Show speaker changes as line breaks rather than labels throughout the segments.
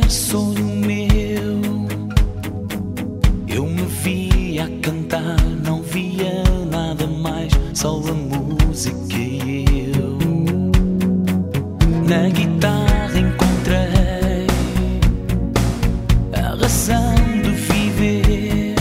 qualquer sonho meu. Eu me via a cantar, não via nada mais, só a música e eu. Na guitarra encontrei a razão de viver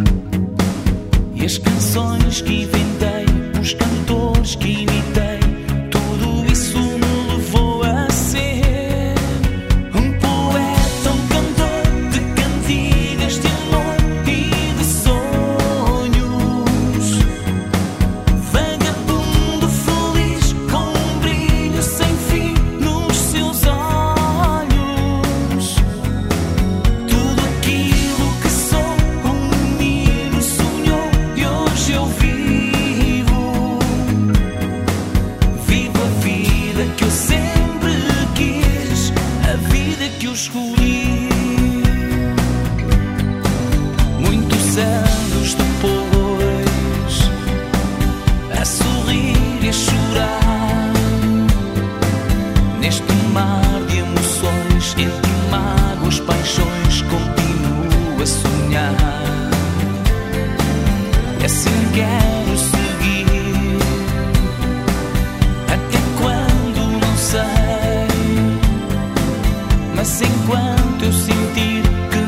e as canções que inventei, os cantores que imitei, tudo isso me levou a ser um poeta, um cantor de cantigas de amor e de sonhos, vagabundo feliz com um brilho sem fim nos seus olhos. Tudo aquilo que sou, um menino sonhou e hoje eu vivo. Vivo a vida que eu sempre quis, a vida que eu escolhi. Muitos anos depois, a sorrir e a chorar, neste mar de emoções, entre mágoas, paixões, continuo a sonhar. E assim quero seguir, até quando não sei, mas enquanto eu sentir que